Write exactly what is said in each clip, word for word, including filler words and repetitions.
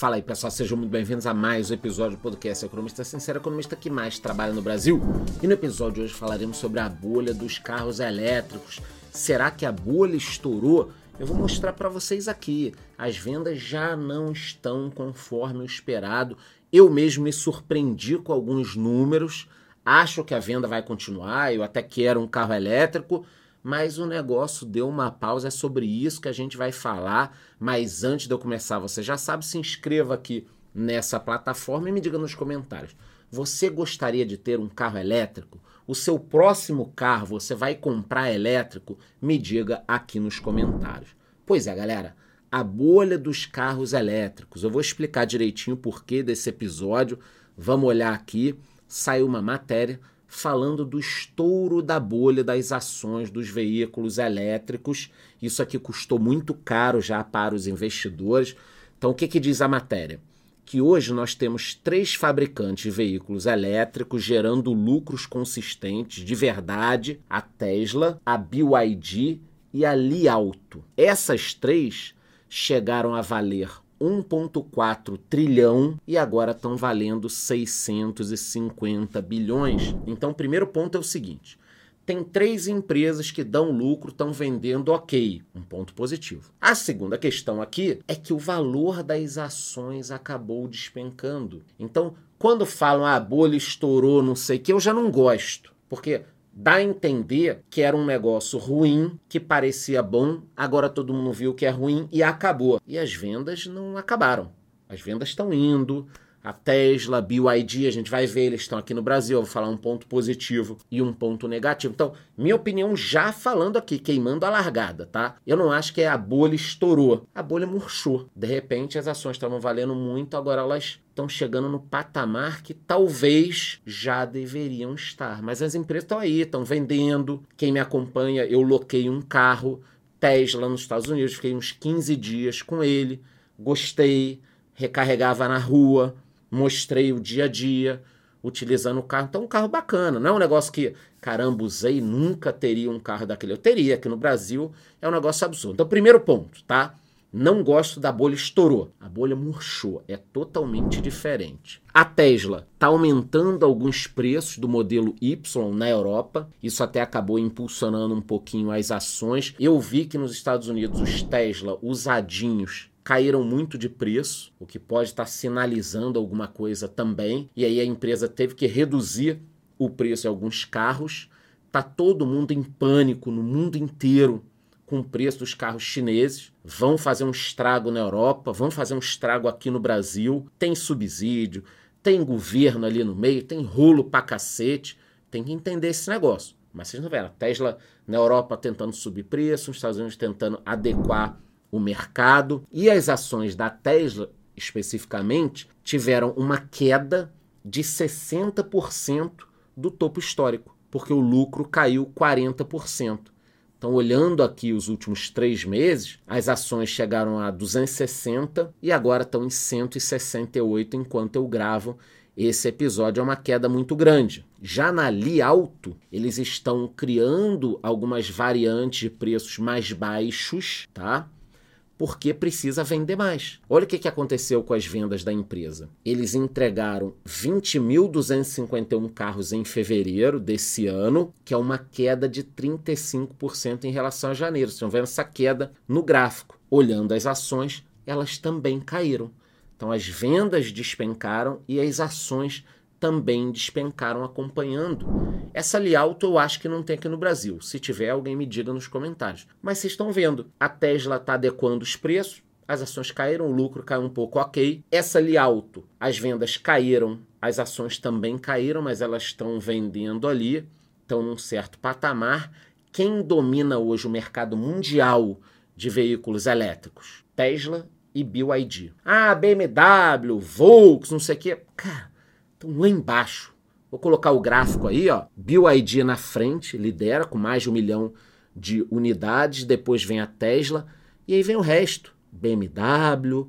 Fala aí, pessoal, sejam muito bem-vindos a mais um episódio do podcast Economista Sincero, economista que mais trabalha no Brasil. E no episódio de hoje falaremos sobre a bolha dos carros elétricos. Será que a bolha estourou? Eu vou mostrar para vocês aqui. As vendas já não estão conforme o esperado. Eu mesmo me surpreendi com alguns números. Acho que a venda vai continuar, eu até quero um carro elétrico, mas o negócio deu uma pausa. É sobre isso que a gente vai falar. Mas antes de eu começar, você já sabe, se inscreva aqui nessa plataforma e me diga nos comentários. Você gostaria de ter um carro elétrico? O seu próximo carro você vai comprar elétrico? Me diga aqui nos comentários. Pois é, galera, a bolha dos carros elétricos. Eu vou explicar direitinho o porquê desse episódio. Vamos olhar aqui. Saiu uma matéria falando do estouro da bolha das ações dos veículos elétricos. Isso aqui custou muito caro já para os investidores. Então, o que, que diz a matéria? Que hoje nós temos três fabricantes de veículos elétricos gerando lucros consistentes de verdade: a Tesla, a B Y D e a Li Auto. Essas três chegaram a valer um vírgula quatro trilhão e agora estão valendo seiscentos e cinquenta bilhões. Então, o primeiro ponto é o seguinte: tem três empresas que dão lucro, estão vendendo ok, um ponto positivo. A segunda questão aqui é que o valor das ações acabou despencando. Então, quando falam ah, a bolha estourou, não sei o que, eu já não gosto, porque dá a entender que era um negócio ruim, que parecia bom, agora todo mundo viu que é ruim e acabou. E as vendas não acabaram. As vendas estão indo. A Tesla, a B Y D, a gente vai ver, eles estão aqui no Brasil. Eu vou falar um ponto positivo e um ponto negativo. Então, minha opinião já falando aqui, queimando a largada, tá? Eu não acho que a bolha estourou. A bolha murchou. De repente, as ações estavam valendo muito, agora elas estão chegando no patamar que talvez já deveriam estar. Mas as empresas estão aí, estão vendendo. Quem me acompanha, eu loquei um carro Tesla nos Estados Unidos, fiquei uns quinze dias com ele, gostei, recarregava na rua, mostrei o dia a dia, utilizando o carro. Então, um carro bacana. Não é um negócio que, caramba, usei, nunca teria um carro daquele. Eu teria, aqui no Brasil é um negócio absurdo. Então, primeiro ponto, tá? Não gosto da bolha estourou. A bolha murchou. É totalmente diferente. A Tesla está aumentando alguns preços do modelo Y na Europa. Isso até acabou impulsionando um pouquinho as ações. Eu vi que nos Estados Unidos os Tesla usadinhos caíram muito de preço, o que pode estar sinalizando alguma coisa também. E aí a empresa teve que reduzir o preço de alguns carros. Está todo mundo em pânico no mundo inteiro com o preço dos carros chineses. Vão fazer um estrago na Europa, vão fazer um estrago aqui no Brasil. Tem subsídio, tem governo ali no meio, tem rolo pra cacete. Tem que entender esse negócio. Mas vocês não viram, a Tesla na Europa tentando subir preço, os Estados Unidos tentando adequar o mercado, e as ações da Tesla, especificamente, tiveram uma queda de sessenta por cento do topo histórico, porque o lucro caiu quarenta por cento. Então, olhando aqui os últimos três meses, as ações chegaram a duzentos e sessenta e agora estão em cento e sessenta e oito enquanto eu gravo esse episódio. É uma queda muito grande. Já na Li Auto, eles estão criando algumas variantes de preços mais baixos, tá? Porque precisa vender mais. Olha o que aconteceu com as vendas da empresa. Eles entregaram vinte mil duzentos e cinquenta e um carros em fevereiro desse ano, que é uma queda de trinta e cinco por cento em relação a janeiro. Vocês estão vendo essa queda no gráfico. Olhando as ações, elas também caíram. Então as vendas despencaram e as ações também despencaram acompanhando. Essa Li Auto eu acho que não tem aqui no Brasil. Se tiver, alguém me diga nos comentários. Mas vocês estão vendo, a Tesla está adequando os preços, as ações caíram, o lucro caiu um pouco, ok. Essa Li Auto, as vendas caíram, as ações também caíram, mas elas estão vendendo ali, estão num certo patamar. Quem domina hoje o mercado mundial de veículos elétricos? Tesla e B Y D. Ah, B M W, Volks, não sei o quê. Cara, estão lá embaixo. Vou colocar o gráfico aí, ó. B Y D na frente, lidera com mais de um milhão de unidades. Depois vem a Tesla. E aí vem o resto. B M W,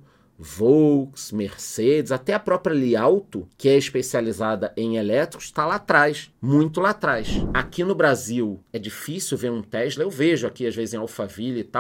Volks, Mercedes, até a própria Li Auto, que é especializada em elétricos, está lá atrás, muito lá atrás. Aqui no Brasil é difícil ver um Tesla. Eu vejo aqui, às vezes, em Alphaville e tal.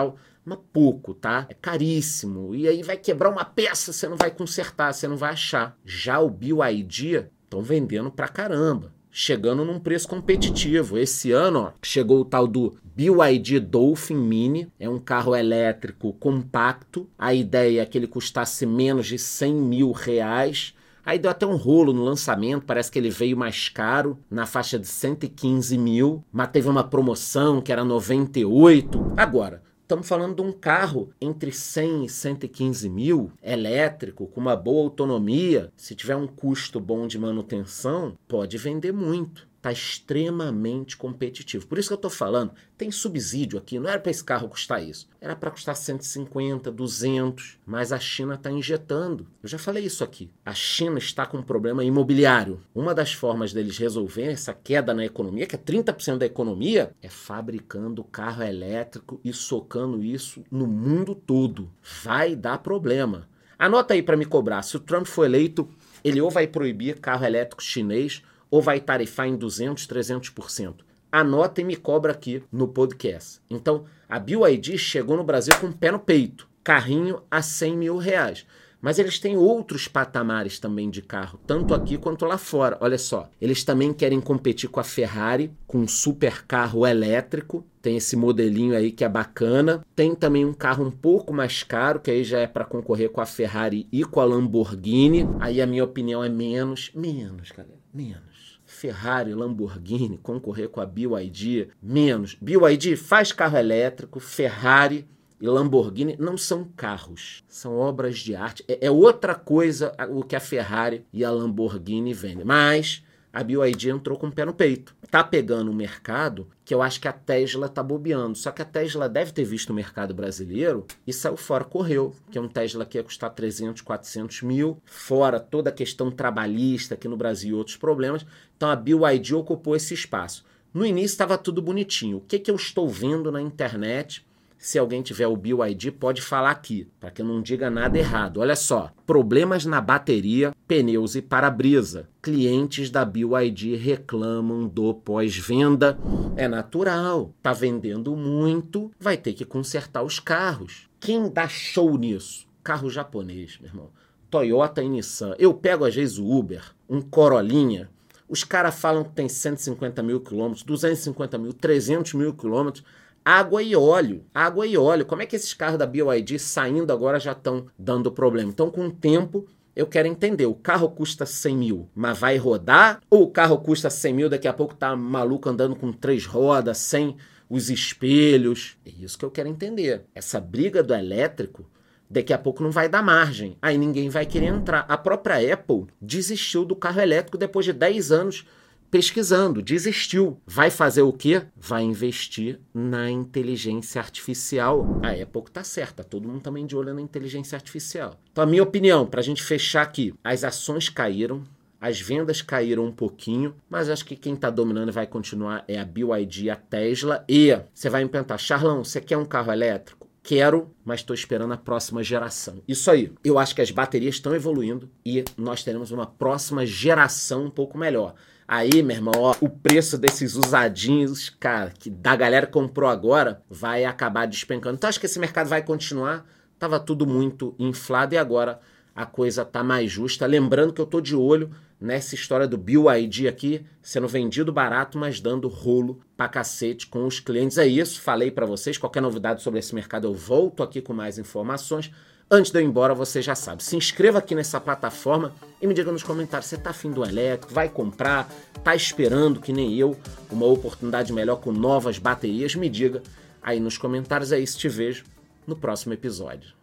Mas pouco, tá? É caríssimo. E aí vai quebrar uma peça, você não vai consertar, você não vai achar. Já o B Y D estão vendendo pra caramba, chegando num preço competitivo. Esse ano, ó, chegou o tal do B Y D Dolphin Mini, é um carro elétrico compacto. A ideia é que ele custasse menos de cem mil reais. Aí deu até um rolo no lançamento, parece que ele veio mais caro, na faixa de cento e quinze mil, mas teve uma promoção que era noventa e oito. Agora, estamos falando de um carro entre cem e cento e quinze mil, elétrico, com uma boa autonomia. Se tiver um custo bom de manutenção, pode vender muito. Está extremamente competitivo. Por isso que eu estou falando, tem subsídio aqui, não era para esse carro custar isso. Era para custar cento e cinquenta, duzentos, mas a China está injetando. Eu já falei isso aqui. A China está com um problema imobiliário. Uma das formas deles resolverem essa queda na economia, que é trinta por cento da economia, é fabricando carro elétrico e socando isso no mundo todo. Vai dar problema. Anota aí para me cobrar. Se o Trump for eleito, ele ou vai proibir carro elétrico chinês, ou vai tarifar em duzentos, trezentos por cento. Anota e me cobra aqui no podcast. Então, a B Y D chegou no Brasil com o pé no peito. Carrinho a cem mil reais. Mas eles têm outros patamares também de carro, tanto aqui quanto lá fora. Olha só, eles também querem competir com a Ferrari, com um super carro elétrico. Tem esse modelinho aí que é bacana. Tem também um carro um pouco mais caro, que aí já é para concorrer com a Ferrari e com a Lamborghini. Aí a minha opinião é menos, menos, galera, menos. Ferrari, Lamborghini, concorrer com a B Y D, menos. B Y D faz carro elétrico, Ferrari e Lamborghini não são carros, são obras de arte. É, é outra coisa o que a Ferrari e a Lamborghini vendem. Mas a B Y D entrou com o pé no peito. Tá pegando um mercado que eu acho que a Tesla tá bobeando. Só que a Tesla deve ter visto o mercado brasileiro e saiu fora, correu. Que é um Tesla que ia custar trezentos, quatrocentos mil. Fora toda a questão trabalhista aqui no Brasil e outros problemas. Então a B Y D ocupou esse espaço. No início estava tudo bonitinho. O que, que eu estou vendo na internet? Se alguém tiver o B Y D, pode falar aqui, para que eu não diga nada errado. Olha só, problemas na bateria, pneus e para-brisa. Clientes da B Y D reclamam do pós-venda. É natural, tá vendendo muito, vai ter que consertar os carros. Quem dá show nisso? Carro japonês, meu irmão. Toyota e Nissan. Eu pego às vezes o Uber, um Corolinha. Os caras falam que tem cento e cinquenta mil quilômetros, duzentos e cinquenta mil, trezentos mil quilômetros. Água e óleo, água e óleo. Como é que esses carros da B Y D saindo agora já estão dando problema? Então, com o tempo, eu quero entender. O carro custa cem mil, mas vai rodar? Ou o carro custa cem mil, daqui a pouco tá maluco andando com três rodas, sem os espelhos? É isso que eu quero entender. Essa briga do elétrico, daqui a pouco não vai dar margem. Aí ninguém vai querer entrar. A própria Apple desistiu do carro elétrico depois de dez anos pesquisando, desistiu. Vai fazer o quê? Vai investir na inteligência artificial. A Apple tá certa, todo mundo também de olho na inteligência artificial. Então, a minha opinião, para a gente fechar aqui, as ações caíram, as vendas caíram um pouquinho, mas acho que quem está dominando e vai continuar é a B Y D e a Tesla. E você vai me perguntar, Charlão, você quer um carro elétrico? Quero, mas estou esperando a próxima geração. Isso aí. Eu acho que as baterias estão evoluindo e nós teremos uma próxima geração um pouco melhor. Aí, meu irmão, ó, o preço desses usadinhos, cara, que da galera que comprou agora, vai acabar despencando. Então, acho que esse mercado vai continuar. Tava tudo muito inflado e agora a coisa tá mais justa. Lembrando que eu tô de olho nessa história do B Y D aqui, sendo vendido barato, mas dando rolo pra cacete com os clientes. É isso, falei pra vocês. Qualquer novidade sobre esse mercado, eu volto aqui com mais informações. Antes de eu ir embora, você já sabe, se inscreva aqui nessa plataforma e me diga nos comentários, você tá afim do elétrico, vai comprar, tá esperando, que nem eu, uma oportunidade melhor com novas baterias? Me diga aí nos comentários. É isso, te vejo no próximo episódio.